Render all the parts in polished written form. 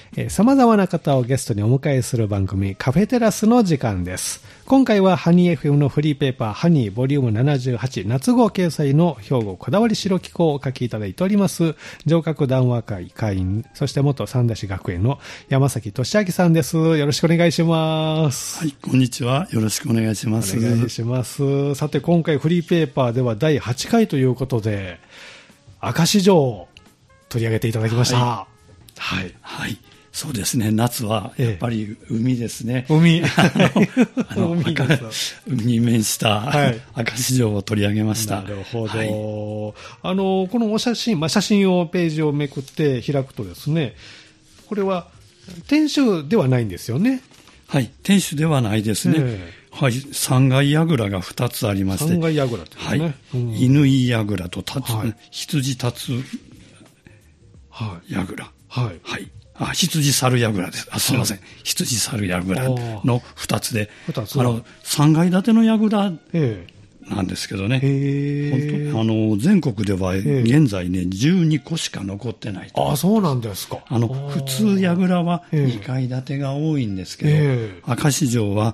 様々な方をゲストにお迎えする番組カフェテラスの時間です。今回はハニー FM のフリーペーパーハニーボリューム78夏号掲載の兵庫こだわり白木粉をお書きいただいております城郭談話会会員、そして元三田市学園の山崎俊明さんです。よろしくお願いします。 はい、こんにちは。よろしくお願いします。 お願いします。さて今回フリーペーパーでは第8回ということで明石城を取り上げていただきました。はい、 はい、そうですね。夏はやっぱり海ですね。 海に面した明石城を取り上げました。 なるほど。はい、このお写真、写真をページをめくって開くとですね、これは天守ではないんですよね。 はい、天守ではないですね。はい、三階櫓が2つありまして、 三階櫓ってですね。はい、 乾櫓と羊立つ櫓。はい。はい。羊猿櫓です。すみません。羊猿櫓の2つで、3階建ての櫓なんですけどね。全国では現在ね、12個しか残ってないと。 そうなんですか。 普通櫓は2階建てが多いんですけど、明石城は、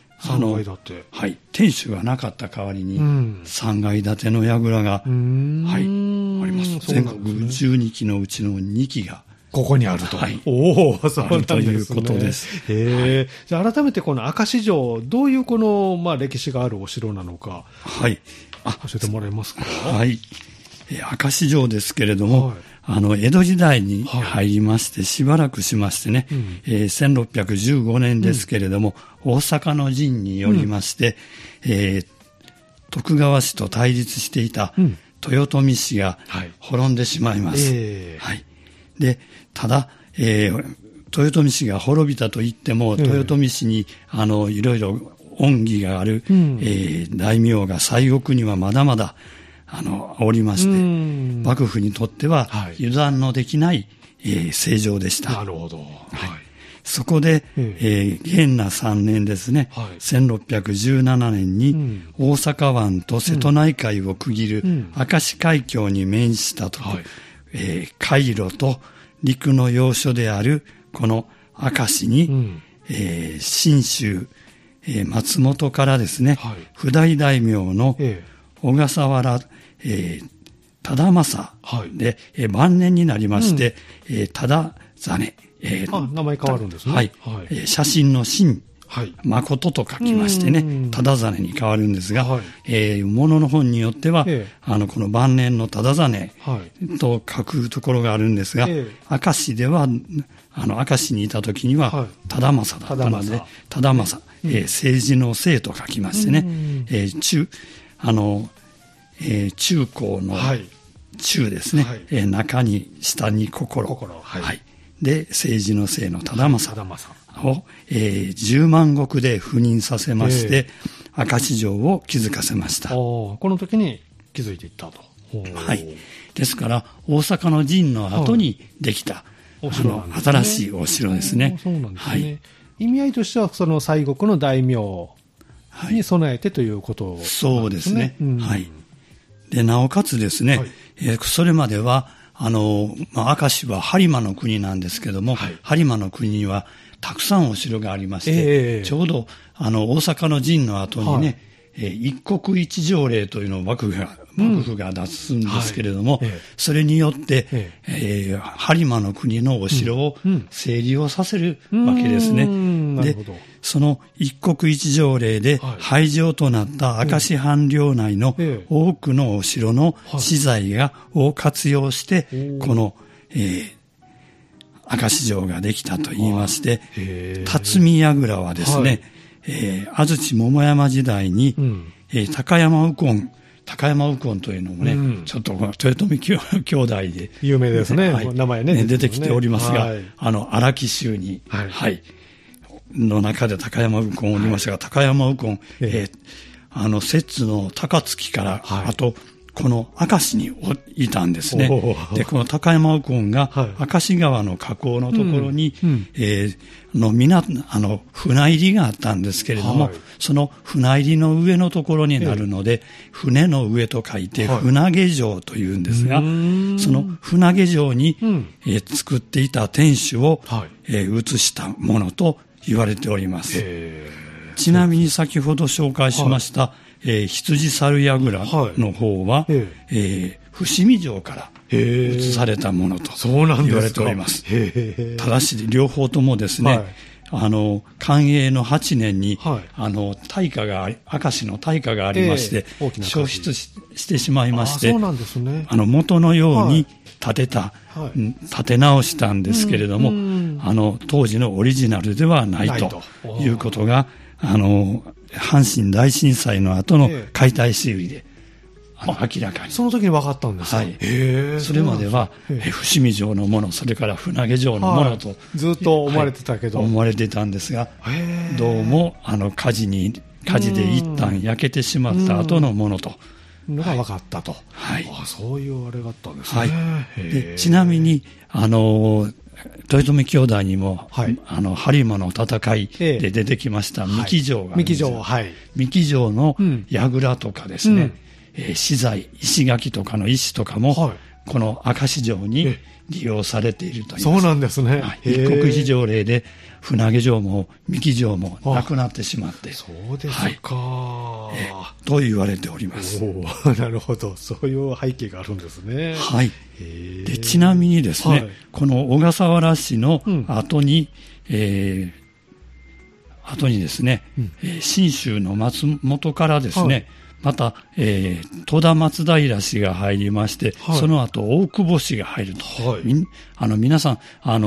3階建て。 はい。天守がなかった代わりに、3階建ての櫓が、はい、あります。全国12基のうちの2基が、 ここにあると。 はい。 そうなんですね。 ということです。 じゃあ改めてこの明石城、どういうこの、歴史があるお城なのか。 はい。 教えてもらえますか。 はい。明石城ですけれども、江戸時代に入りまして、しばらくしましてね、1615年ですけれども、大阪の陣によりまして、徳川氏と対立していた豊臣氏が滅んでしまいます。はい。で、ただ、豊臣氏が滅びたと言っても、豊臣氏に、いろいろ恩義がある、大名が西国にはまだまだ、おりまして、幕府にとっては油断のできない、政情でした。 なるほど。はい。 そこで、元和3年ですね、1617年に、大阪湾と瀬戸内海を区切る明石海峡に面したと、海路と陸の要所であるこの明石に、信州、松本からですね、譜代大名の小笠原、忠政で、晩年になりまして、忠実、 名前変わるんですね。 はい。写真の真、誠と書きましてね、忠実に変わるんですが、ものの本によっては、この晩年の忠実と書くところがあるんですが、明石では、明石にいた時には、忠政だったので、忠政、政治の政と書きましてね、中高の中ですね、中に下に心、で政治の政の忠政を、10万石で赴任させまして、明石城を築かせました。 この時に築いていったと。 はい。ですから大阪の陣の後にできた、新しいお城ですね。 そうなんですね。意味合いとしてはその西国の大名に備えてということですね。 そうですね。はい。で、なおかつですね、それまでは、明石は播磨の国なんですけども、播磨の国にはたくさんお城がありまして、ちょうど、大阪の陣の後にね、一国一条例というのを幕府が出すんですけれども、それによって、播磨の国のお城を整理をさせるわけですね。で、その一国一条例で廃城となった明石藩領内の多くのお城の資材を活用して、この、明石城ができたと言いまして、辰巳櫓はですね、安土桃山時代に、高山右近というのもね、ちょっと豊臣兄弟で有名ですね、名前ね出てきておりますが、荒木州に、の中で高山右近おりましたが、高山右近、摂津の高槻から、あとこの明石にいたんですね。で、この高山右近が明石川の河口のところに、船入りがあったんですけれども、その船入りの上のところになるので、船の上と書いて船下城というんですが、その船下城に、作っていた天守を、移したものと言われております。ちなみに先ほど紹介しました、羊猿櫓の方は、伏見城から移されたものと言われております。ただし両方ともですね、寛永の8年に、大火が明石の大火がありまして、焼失してしまいまして、元のように建て直したんですけれども、当時のオリジナルではないということが、阪神大震災の後の解体修理で、明らかに。 その時に分かったんですか。 それまでは、伏見城のもの、それから船下城のものと、 ずっと思われてたけど。 思われてたんですが、どうも、火事で一旦焼けてしまった後のものと。 のが分かったと。そういうあれがあったんですね。 でちなみに、豊臣兄弟にも、播磨の戦いで出てきました三木城があるんですよ。三木城の櫓とかですね、資材、石垣とかの石とかも、この明石城に利用されているという。 そうなんですね。 一国二条例で船下城も三木城もなくなってしまって。 そうですか。 と言われております。 なるほど。そういう背景があるんですね。 でちなみにですね、この小笠原市の後に、ですね、信州の松本からですね、また、戸田松平氏が入りまして、その後大久保氏が入ると。皆さん、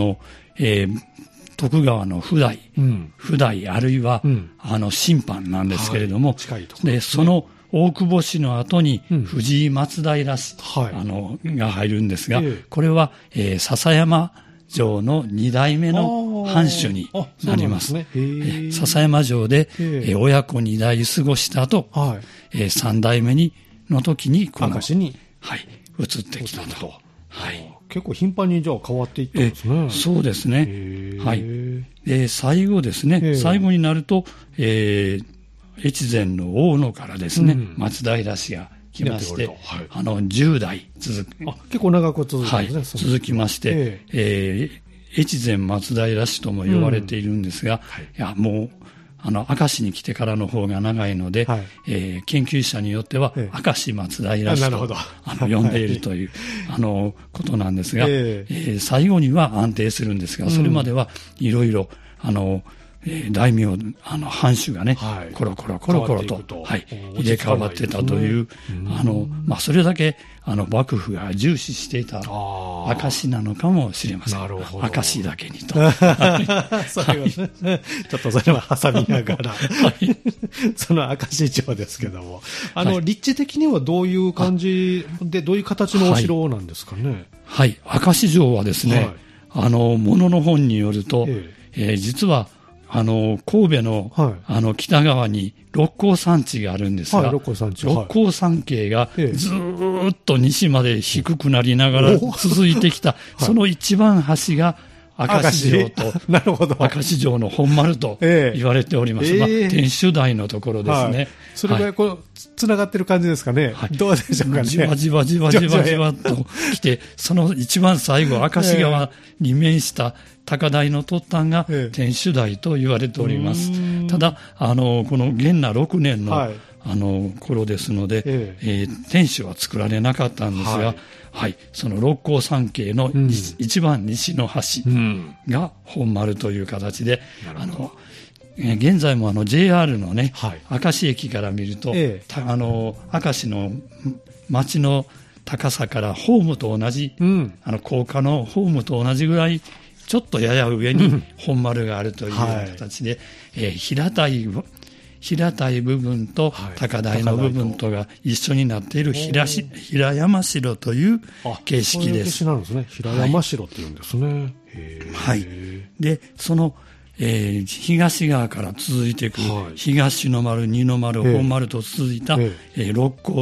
徳川の普代あるいは、審判なんですけれども、でその大久保氏の後に藤井松平氏、が入るんですが、これは、篠山城の2代目の藩主になります。篠山城で、親子2代過ごした後、3代目の時にこの、移ってきたと。 結構頻繁にじゃあ変わっていったんですね。 そうですね。で最後ですね、最後になると、越前の大野からですね、松平氏が来まして、10代続く。 結構長く続くんですね。 続きまして、越前松平氏とも呼ばれているんですが、もう、明石に来てからの方が長いので、研究者によっては、明石松平氏と呼んでいるという、ことなんですが、最後には安定するんですが、それまではいろいろ、大名、藩主がね、コロコロと、入れ替わってたという、それだけ、幕府が重視していた証なのかもしれません。証だけにと。 ちょっとそれは挟みながら、その明石城ですけども、立地的にはどういう感じで、どういう形のお城なんですかね。 明石城はですね、ものの本によると、実は、神戸の、北側に六甲山地があるんですが、六甲山系がずーっと西まで低くなりながら続いてきた、その一番端が明石城と、明石城の本丸と言われております。天守台のところですね。 それがつながってる感じですかね。どうでしょうかね。 じわじわと来て、その一番最後、明石川に面した高台の突端が天守台と言われております。ただ、この元那6年の、頃ですので、天守は作られなかったんですが、その六甲山系の一番西の端が本丸という形で、現在もJR のね、明石駅から見ると、明石の町の高さからホームと同じ、高架のホームと同じぐらい、ちょっとやや上に本丸があるという形で、平たい部分と高台の部分とが一緒になっている平山城という形式です。 そういう形なんですね。平山城っていうんですね。 で、その、東側から続いていく、東の丸、二の丸、本丸と続いた、六甲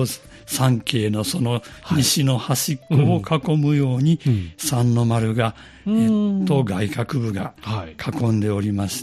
三景のその西の端っこを囲むように、三の丸が、外郭部が囲んでおりまして、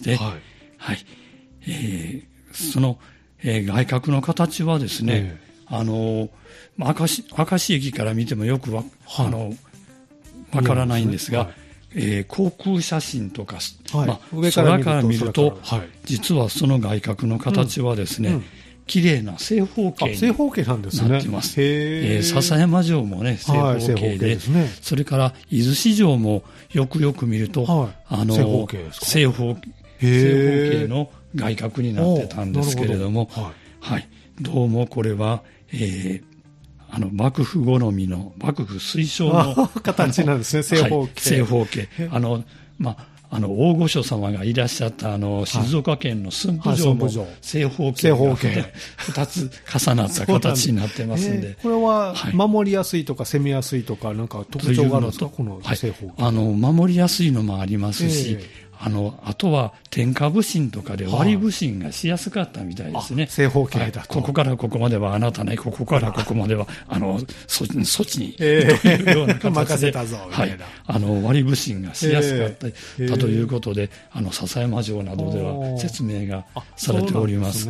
その、外郭の形はですね、明石駅から見てもよくわからないんですが、航空写真とか、空から見ると、実はその外郭の形はですね、綺麗な正方形になってます。篠山城もね、正方形で、それから伊豆市城もよくよく見ると、正方形の外郭になってたんですけれども、どうもこれは、幕府好みの、幕府推奨の形なんですね、正方形。 正方形。大御所様がいらっしゃった静岡県の駿府城も正方形が2つ重なった形になってますんで。 これは守りやすいとか攻めやすいとかなんか特徴があるんですか、この正方形。 守りやすいのもありますし、あとは天下武神とかで割り武神がしやすかったみたいですね。 正方形だと。 ここからここまではあなたね、ここからここまでは、そっちに、というような形で、 任せたぞ、みたいな。 割り武神がしやすかったということで、篠山城などでは説明がされております。 そう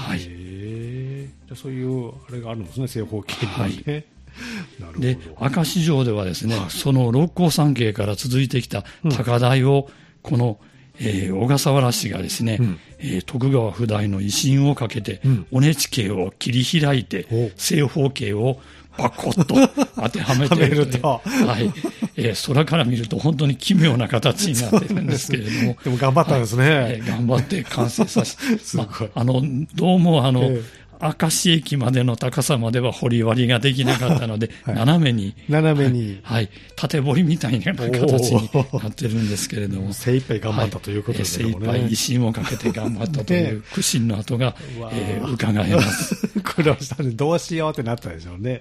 いう、あれがあるんですね、正方形にね。 で、明石城ではですね、その六甲山系から続いてきた高台を、この、小笠原氏がですね、徳川不代の威信をかけて、尾根地形を切り開いて、正方形をバコッと当てはめていると、空から見ると本当に奇妙な形になっているんですけれども。 でも頑張ったんですね。 頑張って完成させて、どうも明石駅までの高さまでは掘り割りができなかったので、斜めに、縦掘りみたいな形になってるんですけれども。 精一杯頑張ったということですね。 精一杯威信をかけて頑張ったという苦心の跡が、伺えます。 苦労したんで、どうしようってなったでしょうね。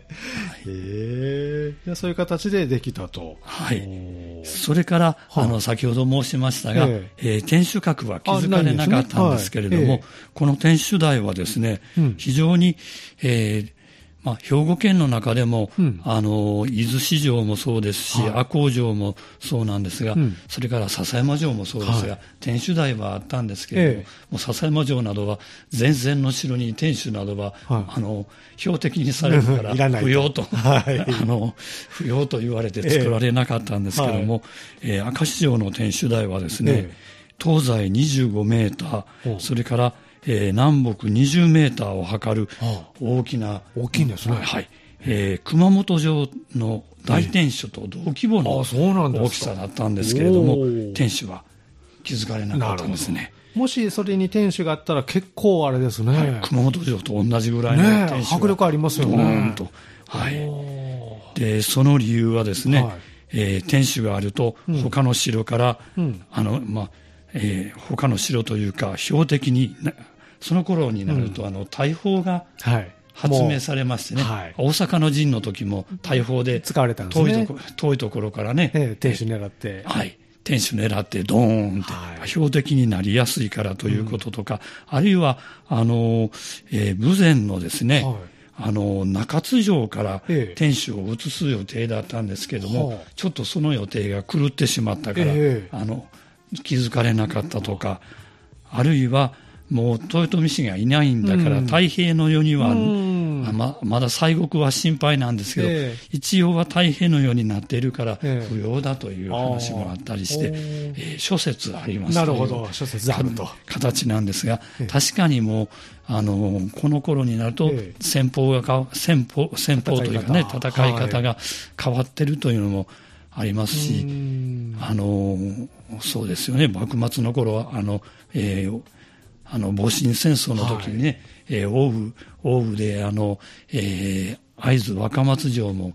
そういう形でできたと。 それから、先ほど申しましたが、天守閣は築かれなかったんですけれども、この天守台はですね、非常に、兵庫県の中でも、伊豆市城もそうですし、赤穂城もそうなんですが、それから篠山城もそうですが、天守台はあったんですけれども、もう篠山城などは、前線の城に天守などは、標的にされるから不要と、不要と言われて作られなかったんですけれども、明石城の天守台はですね、東西25メーター、それから南北20メーターを測る大きな、 大きいんですね。 熊本城の大天守と同規模の大きさだったんですけれども、天守は築かれなかったんですね。 もしそれに天守があったら結構あれですね。 熊本城と同じぐらいの天守が迫力ありますよね。 ドーンと。で、その理由はですね、天守があると他の城から、他の城というか標的にその頃になると、大砲が発明されましてね、大阪の陣の時も大砲で使われたんですね。 遠いところからね、 天守狙って、 天守狙ってドーンって標的になりやすいからということとか、あるいは豊前のですね、中津城から天守を移す予定だったんですけども、ちょっとその予定が狂ってしまったから、気づかれなかったとか、あるいはもう豊臣氏がいないんだから太平の世には、まだ西国は心配なんですけど、一応は太平の世になっているから不要だという話もあったりして、諸説ありますという。 なるほど、諸説あると形なんですが、確かにもうこの頃になると戦法というかね、戦い方が変わってるというのもありますし、そうですよね、幕末の頃は戊辰戦争の時にね、奥羽で会津若松城も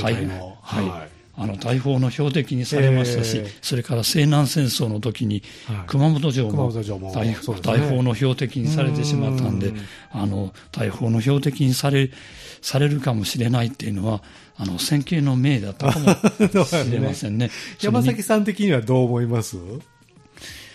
大砲の標的にされましたし、それから西南戦争の時に熊本城も大砲の標的にされてしまったんで、大砲の標的にされるかもしれないっていうのは先見の明だったかもしれませんね。 山崎さん的にはどう思います？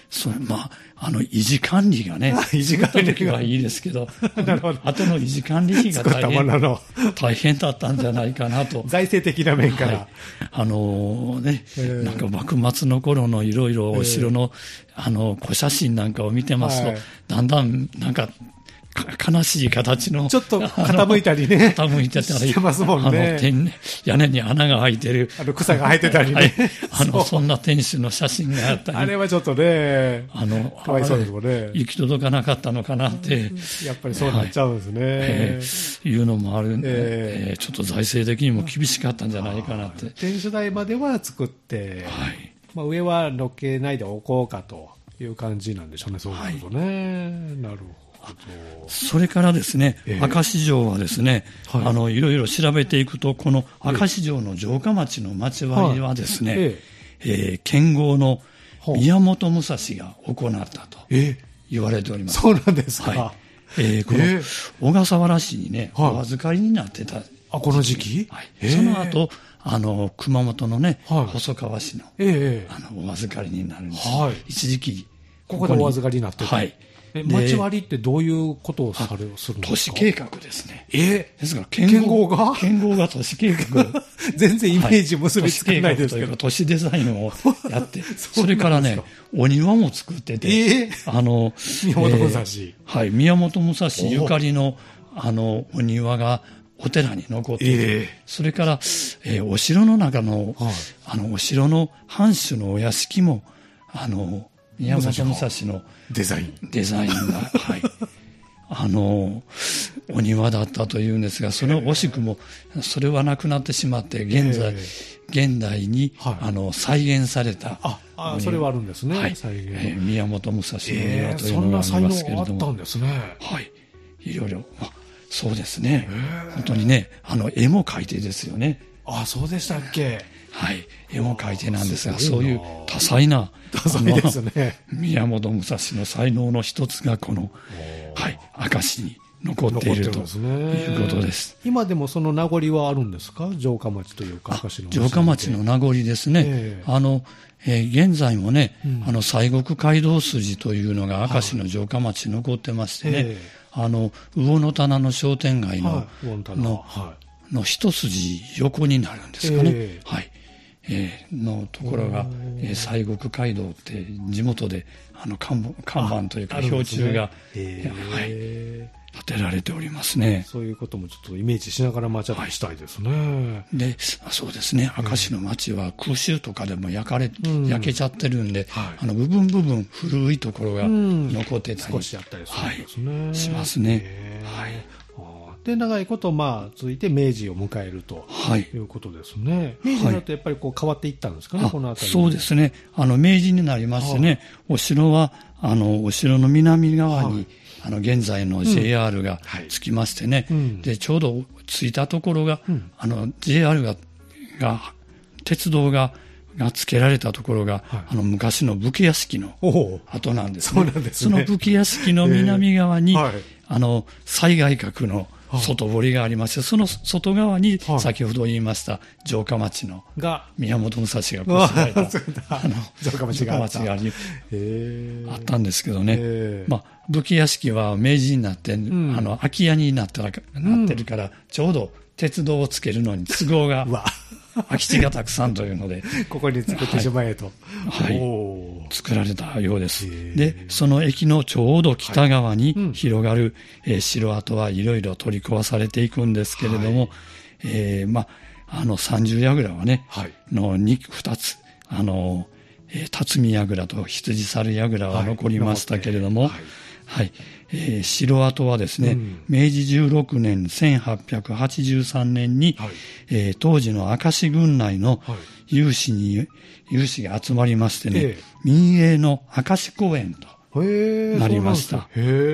維持管理がね、 維持管理がいいですけど、 なるほど。 後の維持管理費が大変だったんじゃないかなと。 財政的な面から。 なんか幕末の頃のいろいろお城の、古写真なんかを見てますと、だんだんなんか、悲しい形の。 ちょっと傾いたりね。 傾いてたり。 してますもんね。 屋根に穴が開いてる。 草が生えてたりね。 そんな天守の写真があったり。 あれはちょっとね、かわいそうですもんね。 行き届かなかったのかなって。 やっぱりそうなっちゃうんですね。 いうのもあるんで、ちょっと財政的にも厳しかったんじゃないかなって。 天守台までは作って、上は乗っけないでおこうかという感じなんでしょうね、そうなるとね。なるほど。 それからですね、明石城はですね、いろいろ調べていくと、この明石城の城下町の町割りはですね、剣豪の宮本武蔵が行ったと言われております。 そうなんですか。 この小笠原市にね、お預かりになってた。 この時期？ その後、熊本のね、細川市の、お預かりになるんです。一時期、 ここでお預かりになってた。町割りってどういうことをするんですか？ 都市計画ですね。ですから、 剣豪が都市計画。 全然イメージ結びつかないですけど。 都市デザインをやって、それからね、お庭も作ってて、 宮本武蔵。 宮本武蔵ゆかりの、お庭がお寺に残っていて、それから、お城の中の、お城の藩主のお屋敷も、宮本武蔵のデザインが、お庭だったというんですが、その惜しくも、それはなくなってしまって、現代に、再現された。 それはあるんですね。 宮本武蔵の庭というのがありますけれども。 そんな才能あったんですね。 いろいろ。そうですね。本当にね、絵も描いてですよね。 そうでしたっけ。 絵も描いてなんですが、そういう多彩ですね。 宮本武蔵の才能の一つがこの、明石に残っているということです。 今でもその名残はあるんですか？城下町というか、明石の。 城下町の名残ですね。現在もね、西国街道筋というのが明石の城下町に残ってましてね、魚の棚の商店街の一筋横になるんですかね。のところが、西国街道って地元で看板というか標柱が、建てられておりますね。 そういうこともちょっとイメージしながら街歩きしたいですね。 で、そうですね。明石の街は空襲とかでも焼けちゃってるんで、部分古いところが残ってたり、 少しあったりするんですね。 しますね。 で、長いこと続いて明治を迎えるということですね。明治になるとやっぱり変わっていったんですかね、この辺り。 そうですね。明治になりましてね、お城はお城の南側に現在の JR がつきましてね、でちょうど着いたところが、JR が鉄道がつけられたところが、昔の武家屋敷の跡なんですね。その武家屋敷の南側に、西外郭の外堀がありまして、その外側に先ほど言いました城下町の宮本武蔵がこしられた城下町があったんですけどね、武家屋敷は明治になって、空き家になってるから、ちょうど鉄道をつけるのに都合が空き地がたくさんというのでここに作ってしまえと、 作られたようです。で、その駅のちょうど北側に広がる、城跡はいろいろ取り壊されていくんですけれども、三十櫓はね、2つ、辰巳櫓と羊猿櫓は残りましたけれども、城跡はですね、明治16年1883年に、当時の明石郡内の有志が集まりましてね、民営の明石公園となりました。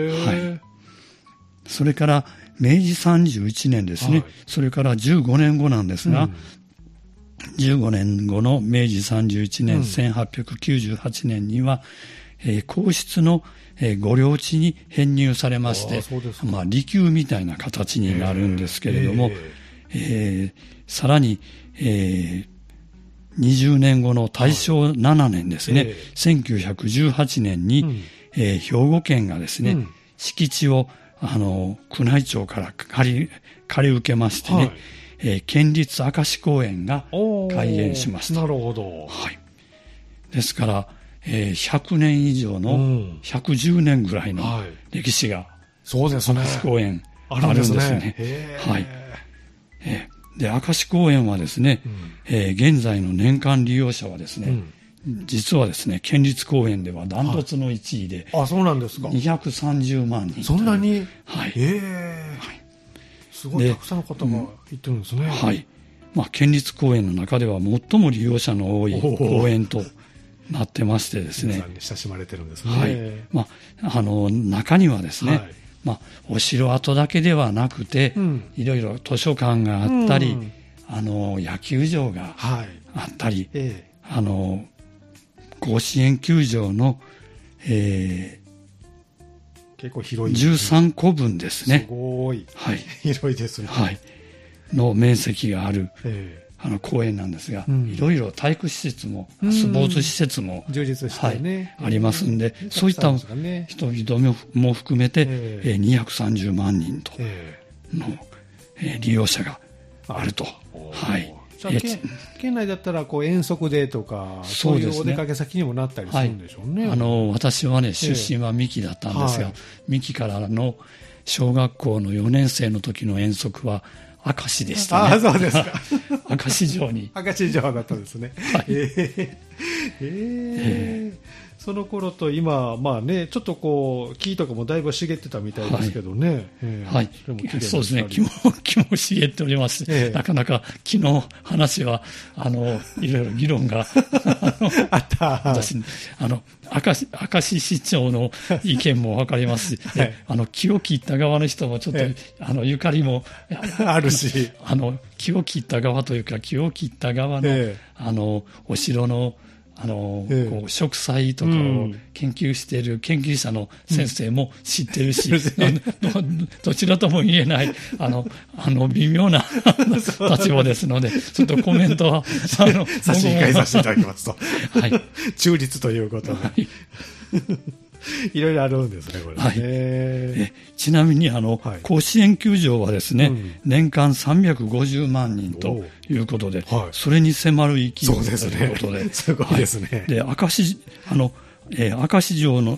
それから明治31年ですね、それから15年後なんですが、15年後の明治31年、1898年には、皇室の御領地に編入されまして、離宮みたいな形になるんですけれども、さらに、 20年後の大正7年ですね、1918年に、兵庫県がですね、敷地を宮内庁から借り受けましてね、県立明石公園が開園しました。 なるほど。 はい。ですから、100年以上の、110年ぐらいの歴史が、 そうですね。 明石公園あるんですね。はい。で、明石公園はですね、現在の年間利用者はですね、実はですね、県立公園ではダントツの1位で、 あ、そうなんですか。 230万人。 そんなに。 はい。 すごいたくさんの方が行ってるんですね。 はい。まあ、県立公園の中では最も利用者の多い公園となってましてですね。 皆さんに親しまれてるんですね。 はい。まあ、中にはですね、まあ、お城跡だけではなくて、いろいろ図書館があったり、野球場があったり、甲子園球場の、 結構広い 13個分ですね。 すごい。 はい。 広いですね。 はい。の面積がある、公園なんですが、いろいろ体育施設も、スポーツ施設も、 充実してね、 ありますんで、そういった人々も含めて、230万人との、利用者があると。はい。 県内だったら遠足でとか、そういうお出かけ先にもなったりするんでしょうね。 私はね、出身は三木だったんですが、三木からの小学校の4年生の時の遠足は明石でしたね。 あ、そうですか。 明石城に。 明石城だったんですね。はい。その頃と今、まあね、ちょっと木とかもだいぶ茂ってたみたいですけどね。 はい。そうですね。木も茂っておりまして、なかなか木の話は、いろいろ議論が、 あった。 私、明石市長の意見もわかりますし、木を切った側の人もちょっと、ゆかりもあるし、 木を切った側というか、木を切った側の、お城の、植栽とかを研究している研究者の先生も知ってるし、どちらとも言えない、微妙な立場ですので、ちょっとコメントは、 差し控えさせていただきますと。 はい。 中立ということで。いろいろあるんですね、これね。 はい。ちなみに、甲子園球場はですね、年間350万人ということで、それに迫る勢いということで。 すごいですね。 で、明石城の、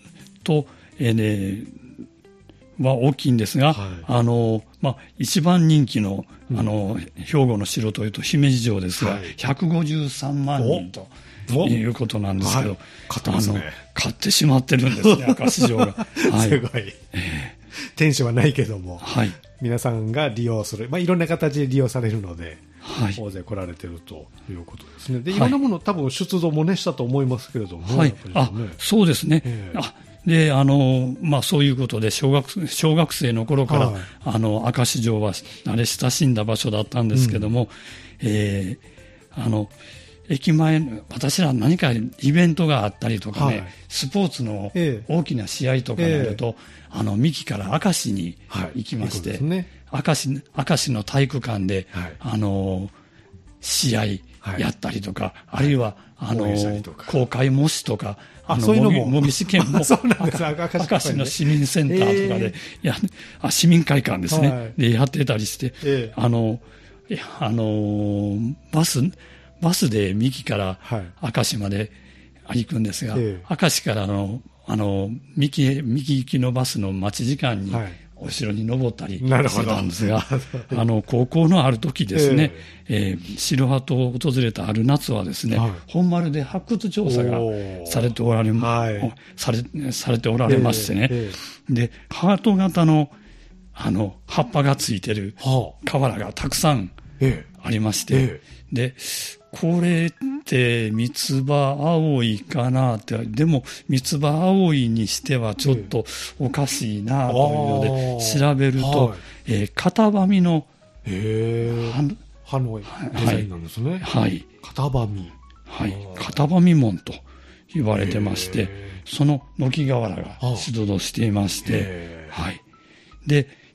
は大きいんですが、一番人気の、兵庫の城というと姫路城ですが、153万人と。いうことなんですけど、買ってしまってるんですね、明石城が。 すごい。天守はないけども、皆さんが利用する、いろんな形で利用されるので、大勢来られてるということですね。で、いろんなもの、多分出土もね、したと思いますけれども。 はい。そうですね。で、そういうことで、小学生の頃から、明石城は、親しんだ場所だったんですけども、駅前、私ら何かイベントがあったりとかね、スポーツの大きな試合とかになると、三木から明石に行きまして、明石の体育館で、試合やったりとか、あるいは、公開模試とか、模擬試験も、明石の市民センターとかで、市民会館ですね、でやってたりして、バスで三木から明石まで行くんですが、明石から三木行きのバスの待ち時間にお城に登ったりしてたんですが、高校のある時ですね、城跡を訪れたある夏はですね、本丸で発掘調査がされておられましてね、で、ハート型の葉っぱがついてる瓦がたくさんありまして、で、これって三つ葉葵かなって、でも三つ葉葵にしてはちょっとおかしいなというので調べると、型紙の刃のデザインなんですね。 はい。 型紙。 はい。型紙門と言われてまして、その軒瓦が出土していまして、はい。で、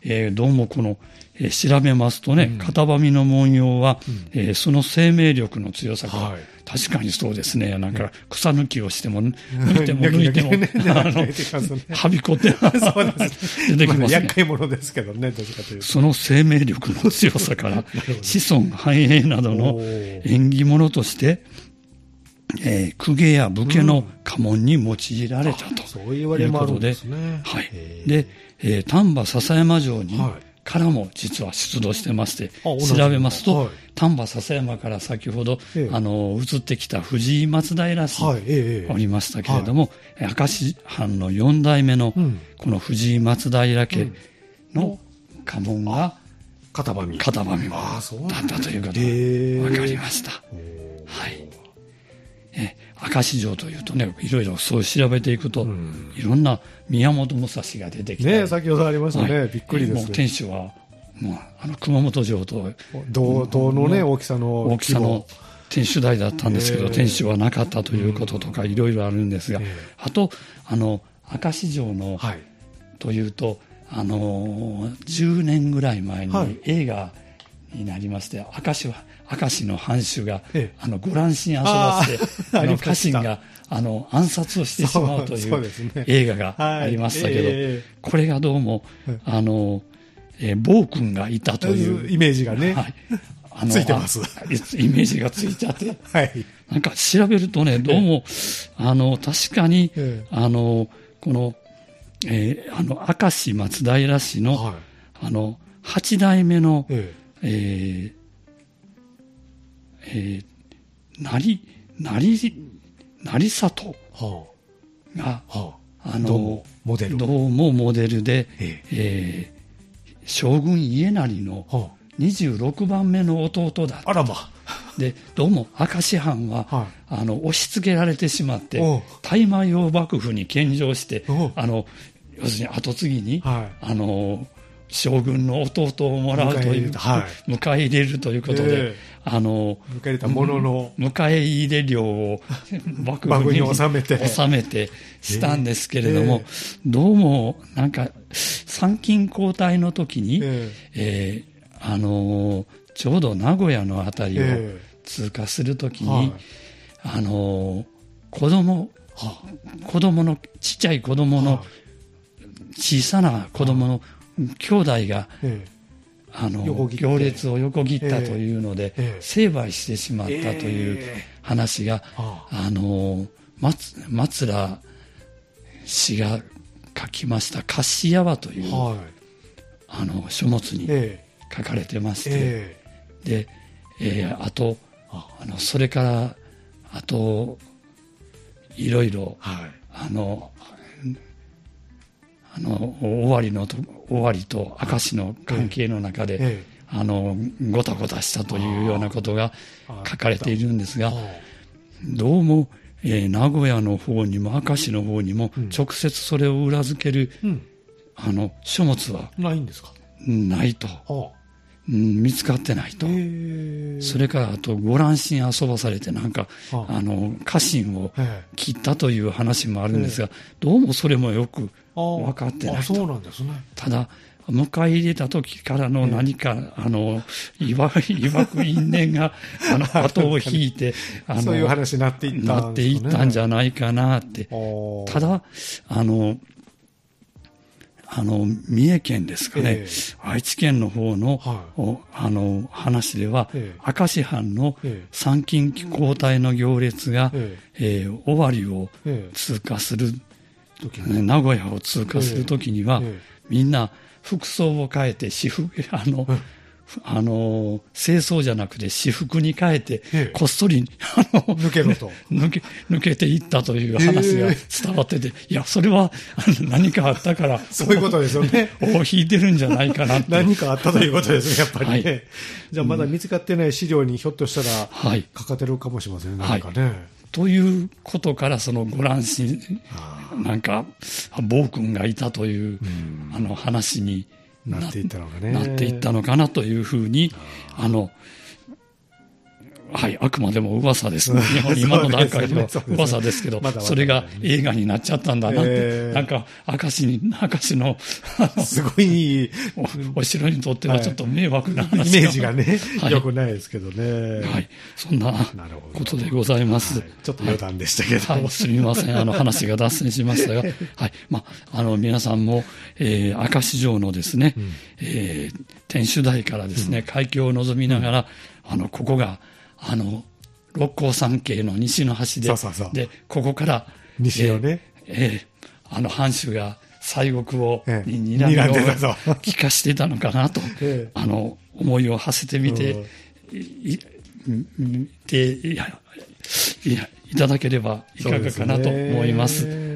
どうもこの、調べますとね、型紙の文様は、その生命力の強さが、確かにそうですね。なんか草抜きをしても、抜いても抜いても、はびこって出てきますね。 厄介者ですけどね、どっちかというと。 その生命力の強さから、子孫繁栄などの縁起物として、公家や武家の家紋に用いられたとそういう割れもあるんですね。 はい。で、丹波篠山城に、からも実は出土してまして、調べますと、丹波篠山から先ほど、移ってきた藤井松平氏おりましたけれども、明石藩の4代目のこの藤井松平家の家紋が型紙だったということが分かりました。はい。明石城というとね、いろいろそう調べていくと、いろんな宮本武蔵が出てきて、 ね、先ほどありましたね、びっくりです。 もう天守はもう熊本城と同のね、大きさの天守台だったんですけど、天守はなかったということとかいろいろあるんですが、あと明石城の、というと10年ぐらい前に映画になりまして、明石の藩主が、ご乱心遊ばせて、家臣が暗殺をしてしまうという映画がありましたけど、これがどうも暴君がいたというイメージがね、ついてます。 イメージがついちゃって、なんか調べるとね、どうも確かにこの明石松平氏の8代目の成里が、 どうもモデルで、将軍家成の26番目の弟だった。 あらま。 で、どうも明石藩は、押し付けられてしまって、大麻用幕府に献上して、要するに後継ぎに、将軍の弟をもらうという、迎え入れるということで、 迎え入れたものの迎え入れ料を幕府に納めてしたんですけれども、どうもなんか参勤交代の時に、ちょうど名古屋のあたりを通過する時に、子供のちっちゃい子供の小さな子供の兄弟が、行列を横切ったというので、成敗してしまったという話が、松氏が書きましたカシヤワという、書物に書かれてまして、で、あとそれからあといろいろ、尾張と明石の関係の中で、ごたごたしたというようなことが書かれているんですが、どうも、名古屋の方にも明石の方にも直接それを裏付ける、書物はないんですか？ ないと、見つかってないと。それからあとご乱心遊ばされてなんか家臣を切ったという話もあるんですが、どうもそれもよく分かってないと。 そうなんですね。 ただ迎え入れた時からの何かいわく因縁が後を引いてそういう話になっていったんじゃないかなって。ただ三重県ですかね、愛知県の方の、話では、明石藩の参勤交代の行列が、尾張を通過する、名古屋を通過するときには、みんな服装を変えて清掃じゃなくて私服に変えて、こっそり抜けろと抜けていったという話が伝わってて、いやそれは何かあったからそういうことですよね。 尾を引いてるんじゃないかなって何かあったということですね、やっぱりね。じゃあまだ見つかってない資料にひょっとしたらかかってるかもしれませんね、なんかね。 ということからそのご乱心なんか暴君がいたという話になっていったのかなというふうにはい、あくまでも噂ですね。今の段階の噂ですけど、それが映画になっちゃったんだなって、なんか、明石の、 すごいお城にとってはちょっと迷惑な話イメージがね、良くないですけどね。 はい、そんなことでございます。 ちょっと余談でしたけど。 はい、すみません、話が脱線しましたが、はい、皆さんも、明石城のですね、天守台からですね、海峡を望みながら、ここが、六甲山系の西の端で、で、ここから、 西のね、 藩主が西国を、にらみを聞かしてたのかなと、思いを馳せてみて、いただければいかがかなと思います。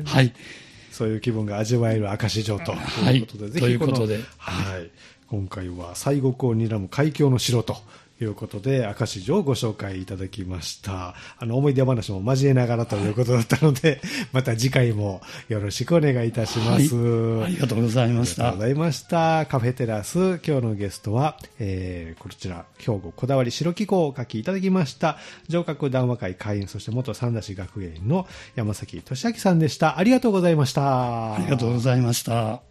はい。 そういう気分が味わえる明石城ということで、 はい、ということで、 はい、今回は西国を睨む海峡の城ということで、明石城をご紹介いただきました。思い出話も交えながらということだったので、また次回もよろしくお願いいたします。 はい、ありがとうございました。 ありがとうございました。カフェテラス、今日のゲストは、こちら、兵庫こだわり白木校をお書きいただきました、城郭談話会会員、そして元三田市学芸員の山崎俊明さんでした。ありがとうございました。 ありがとうございました。